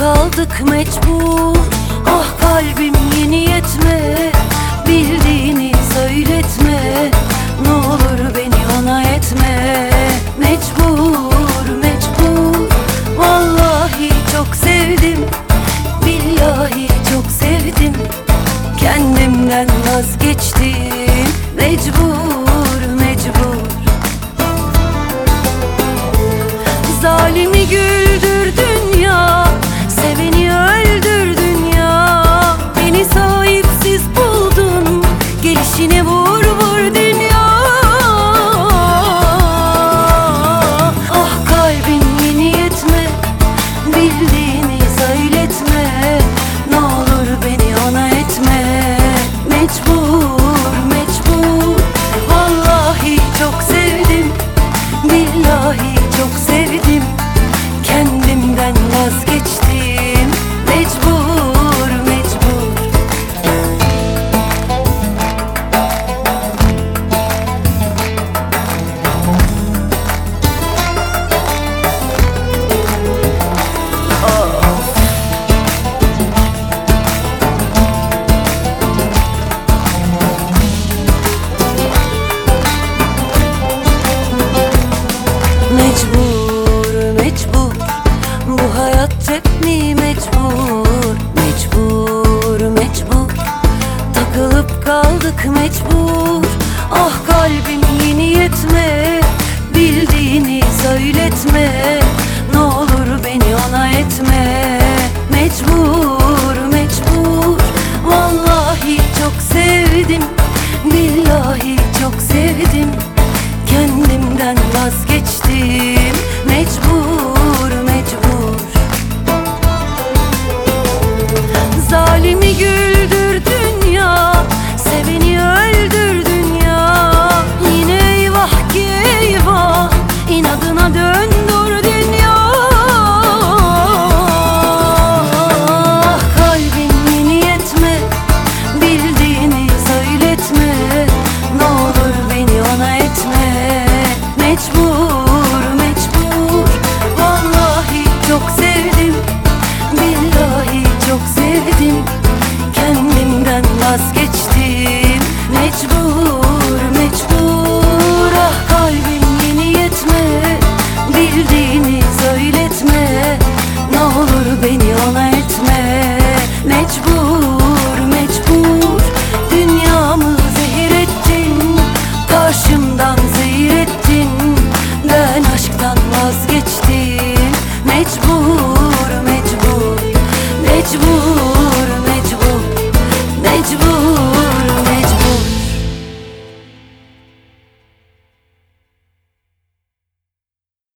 kaldık mecbur. Ah kalbim yeni yetme, bildiğini söyletme. Ne olur beni ona etme. Mecbur, mecbur. Vallahi çok sevdim, billahi çok sevdim. Kendimden vazgeçtim. Mecbur, mecbur. Zalimi güldürdün ya, seveni öldürdün ya. Beni sahipsiz buldun, gelişine vur vur dünya. Ah kalbin yeni yetme, bildiğini söyletme. Ne olur beni ona etme. Mecbur, mecbur. Vallahi çok sevdim, billahi çok sevdim. Kendimden vazgeçtim. Mecbur, mecbur. Mecbur, mecbur. Bu hayat hep mi mecbur? Mecbur, mecbur. Takılıp kaldık mecbur. Ah kalbim yeni yetme, bildiğini söyletme. Ne olur beni ona etme. Mecbur.